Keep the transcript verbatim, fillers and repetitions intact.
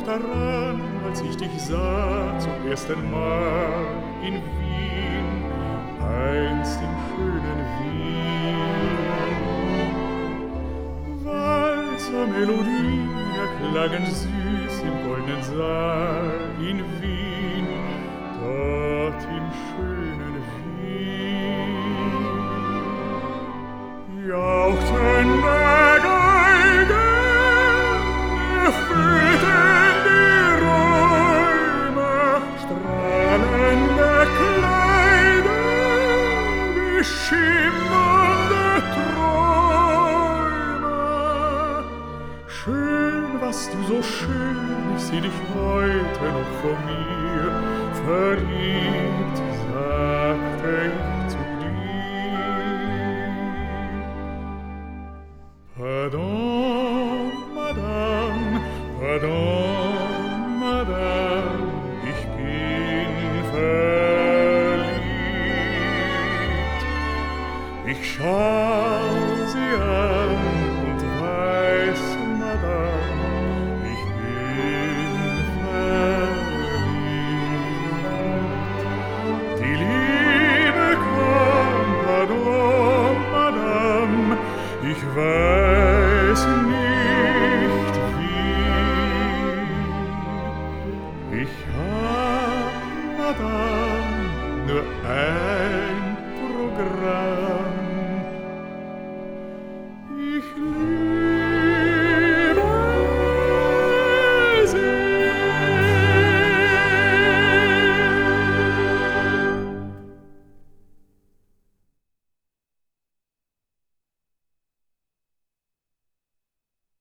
daran, als ich dich sah zum ersten Mal in Wien, einst im schönen Wien. Walzer Melodien erklangen süß im goldenen Saal in Wien, dort im schönen Wien. Jauchten der Geigen, erfüllten die Räume, strahlende Kleider, wie schimmernde Träume. Schön, was du so schön, ich seh dich heute noch vor mir, verliebt, sagte ich zu dir. Pardon, Madame, pardon, Madame, ich bin verliebt. Ich schau sie an und weiß, Madame, ich bin verliebt. Die Liebe kommt, pardon, Madame, ich weiß nicht wie. Ich hab, Madame, nur